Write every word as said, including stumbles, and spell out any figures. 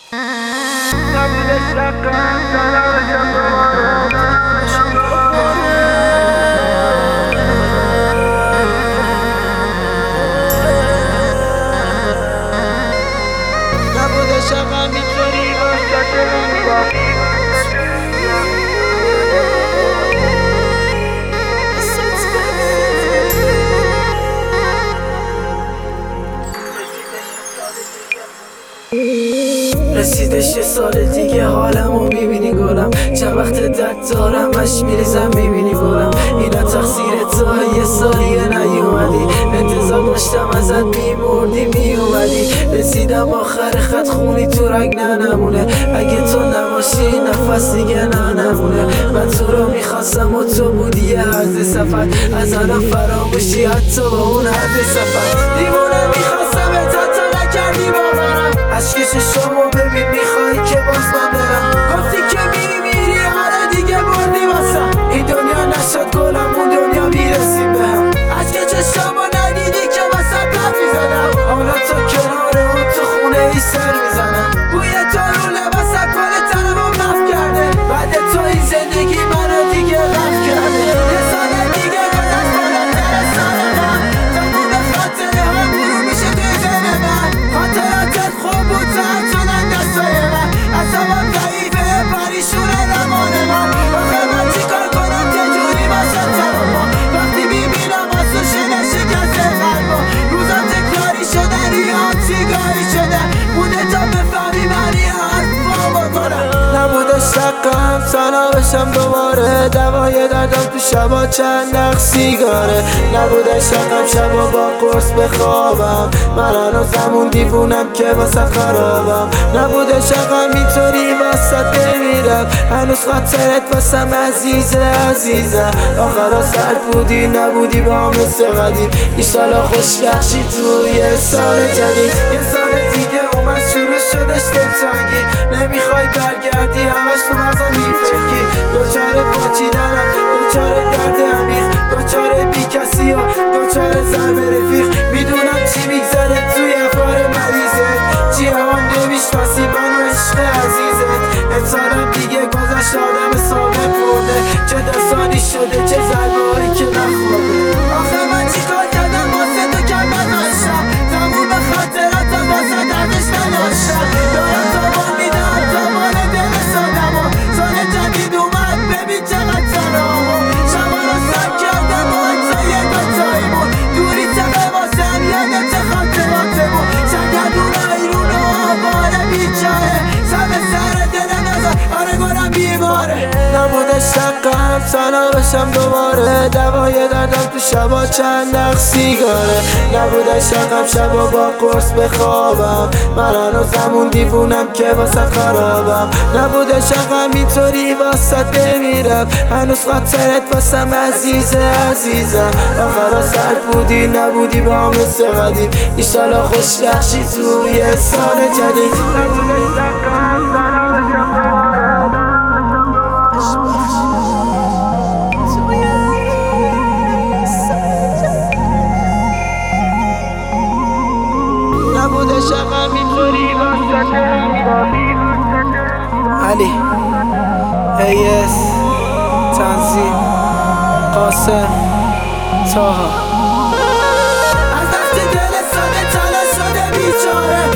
نبوده شقم سلام دوباره نبوده شقم اینطوری واسه رسیدش یه سال دیگه حالمو میبینی گلم، چند وقت درد دارم مش میریزم میبینی گلم. اینا تقصیر تو، یه سالیه نیومدی، انتظار داشتم ازت میمردی میومدی. رسیدم آخر خط خونی تو رنگ نه نمونه، اگه تو نباشی نفس دیگه نه نمونه. من تو رو میخواستم و تو بودی عرض سفر، از الان فراموشی حتی با اون عرض سفر. دیوونه میخواستم تا تو نکردی باورم، عشق شما ببین میخوایی که باز من برم. گفتی که میری میری آره دیگه بردی واسم، این دنیا نشد گلم اون دنیا میرسیم بهم. عشق چشمو ندیدی که واسه کف میزنم، حالا تا کنار اون تو خونه ای سر میزنم. بوی تو رو لباسم کل تنمو مف کرده، بعد تو این زندگی منو دیگه غف کرده. یه سال دیگه گذشت بالاتر سال من، تموم خاطره ها برو میشه توی ذهن من. خاطراتت خوب بود زرد شدن دستای من، اصابم ضعیفه پریشونه روان من. آخه من چیکار کنم که جوری باشم تماما، وقتی میبینم آسو شده شکست قلبا. روزا تکراری شده ریام سیگاری شده، بوده تا بفهمی من یه حرفا بکنم. نبوده شقم سنا بشم دوباره، دوای دردم تو شبا چند نخ سیگاره. نبوده شقم شبا با قرص بخوابم، من هنوزم اون دیوونم که واسه خرابم. نبوده شقم اینطوری واسه بمیرم، هنوز خاطرت واسم عزیزه عزیزم. آخرا سرد بودی نبودی با هم مثل قدیم، ایشالا خوش بخشی توی سال جدید. یه سال دیگه اومد شروع شدش دلتنگی، نمیخوای برگردی همش تو مغزم میفرکی. دوچاره پاچیدنم، دوچاره درد عمیق، دوچاره بی کسی و دوچاره ضرب رفیق. میدونم چی میگذره توی افکار مریضت، جیهان نمیشناسی منو عشق عزیزت. انسانم دیگه گذشت آدم ثابت برده، چه دستانی شده چه ضربه‌هایی که نخورده. آخه من چیکار کردم واسه تو که من ناشم، تموم خاطراتم واسه دردش نداشتم. دارم زبان میدم زمان دل سادم و سال جدید اومد ببین چقدر سلامو. شما رو سر کردم و اجزای دوتاییمون، دوری چقه واسم یادت خاطراتمون. سرگردون ایرون و آباره بیچاره، سر به سر دل نزار آره گلم بیماره. نبوده شقم سنا بشم دوباره، دوای دردم تو شبا چند نخ سیگاره. نبوده شقم شبا با قرص بخوابم، من هنوزم اون دیوونم که واسه خرابم. نبوده شقم اینطوری واسه بمیرم، هنوز خاطرت واسم عزیزه عزیزم. آخرا سرد بودی نبودی با هم مثل قدیم، ایشالا خوش بخشی توی سال جدید. نبوده شقم سنا بشم دوباره، نبوده شقم اینطوری واسه علی ایس تنظیم قاسم تاها. از دست دل ساده تلا شده بیچاره،